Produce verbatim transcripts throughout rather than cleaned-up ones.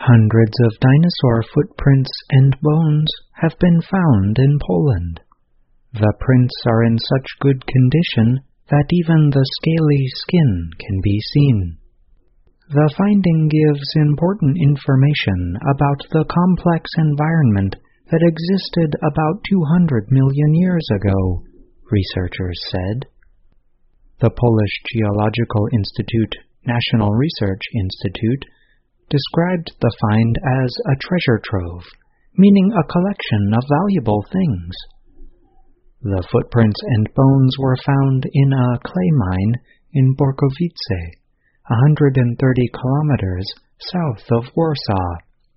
Hundreds of dinosaur footprints and bones have been found in Poland. The prints are in such good condition that even the scaly skin can be seen. The finding gives important information about the complex environment that existed about two hundred million years ago, researchers said. The Polish Geological Institute, National Research Institute, described the find as a treasure trove, meaning a collection of valuable things. The footprints and bones were found in a clay mine in Borkowice, one hundred thirty kilometers south of Warsaw.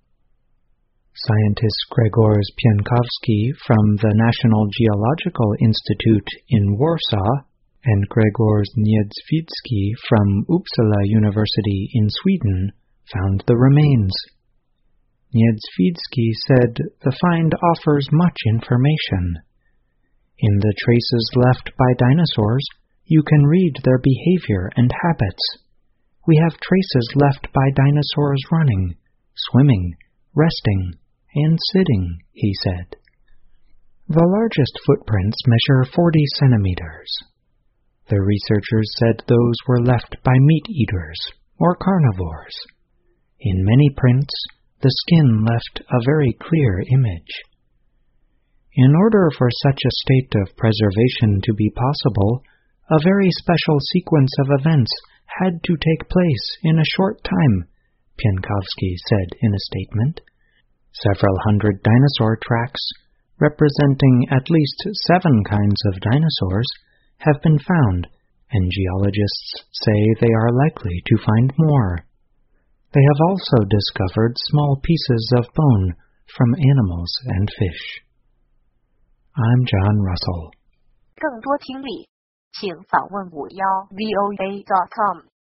Scientist Grzegorz Pienkowski from the National Geological Institute in Warsaw and Grzegorz Niedzwiecki from Uppsala University in Sweden found the remains. Niedzwiecki said the find offers much information. In the traces left by dinosaurs, you can read their behavior and habits. We have traces left by dinosaurs running, swimming, resting, and sitting, he said. The largest footprints measure forty centimeters. The researchers said those were left by meat eaters or carnivores. In many prints, the skin left a very clear image. In order for such a state of preservation to be possible, a very special sequence of events had to take place in a short time, Pienkowski said in a statement. Several hundred dinosaur tracks, representing at least seven kinds of dinosaurs, have been found, and geologists say they are likely to find more. They have also discovered small pieces of bone from animals and fish. I'm John Russell. 更多听力，请访问五幺 V O A dot com。